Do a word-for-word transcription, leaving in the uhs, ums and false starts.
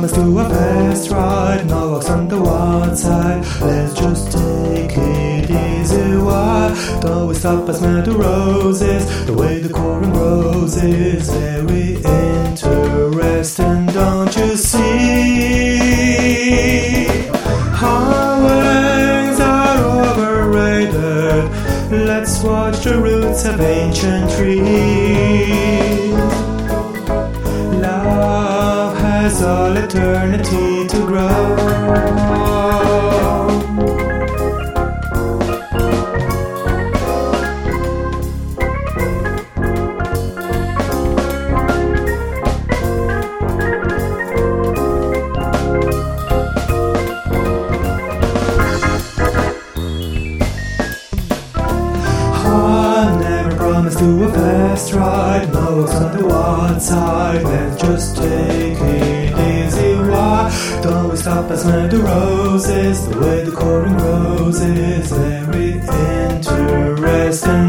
promised to a fast ride, no walks on the one side. Let's just take it easy, why don't we stop and smell the roses? The way the corn grows is very interesting, don't you see? Highways are overrated. Let's watch the roots of ancient trees. Love has all eternity to grow. To a fast ride, no walks on the one side. Let's just take it easy, why don't we stop and smell the roses? The way the corn grows is very interesting.